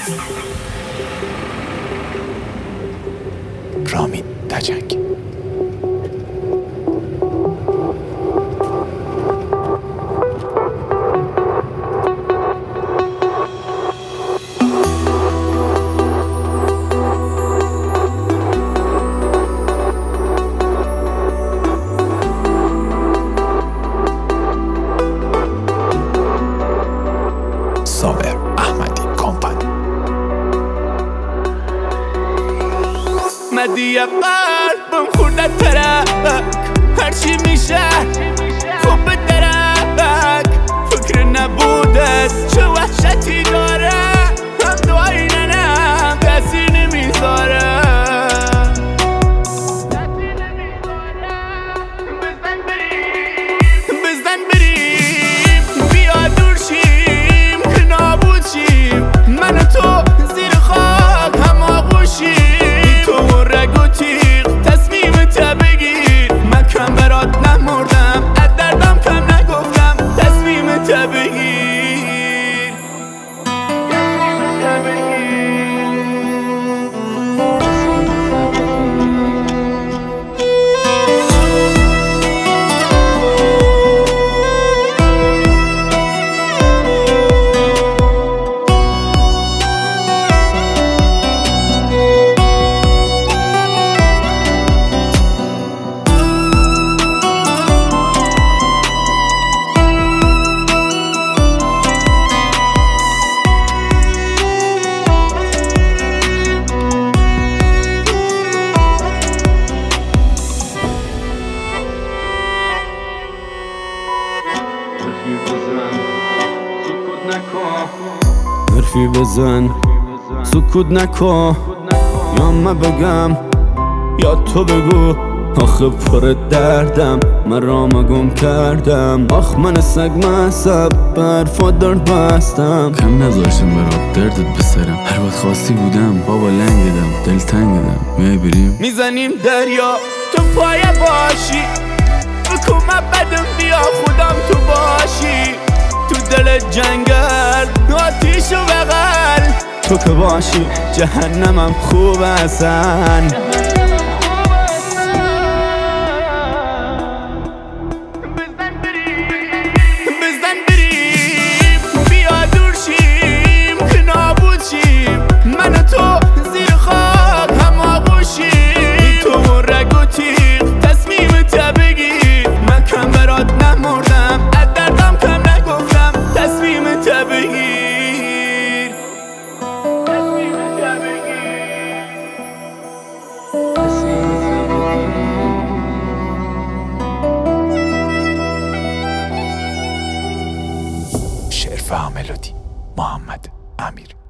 رامین تجنگ. صابر احمدی کمپانی. مدی قلبم خورده ترک، هرچی میشه خوب به درک. فکر نبودت چه وحشتی داره، هم دعایی ننم کسی نمیذاره. بزن بریم بیا دور شیم که نابود شیم، من و تو زیر خاک هم آغوشیم. تو رگ و تیغ تصمیمت بگیر، من کم برات نمردم از دردم کم نگفتم. تصمیمت بگیر. حرفی بزن سکوت نکن، یا من بگم یا تو بگو. آخه پر دردم من رامو گم کردم، آخ من سگ مصب برفا درد بستم. کم نذاشتم برات دردت بسرم، هر وقت خواستی بودم بابا لنگدم دل تنگدم. میای بریم میزنیم دریا تو پای باشی، بکن من بدم بیا خودم تو باشی. تو دل جنگل آتیش و بغل، تو که باشی جهنمم خوب اصلا. بزن بریم بیا دور شیم که نابود شیم، من و تو زیر خاک هم آغوشیم. تو رگ و تیغ تصمیمت بگیر، من کم برات نمردم از دردم کم نگفتم. تصمیمت بگیر. شعر و ملودی محمد امیر.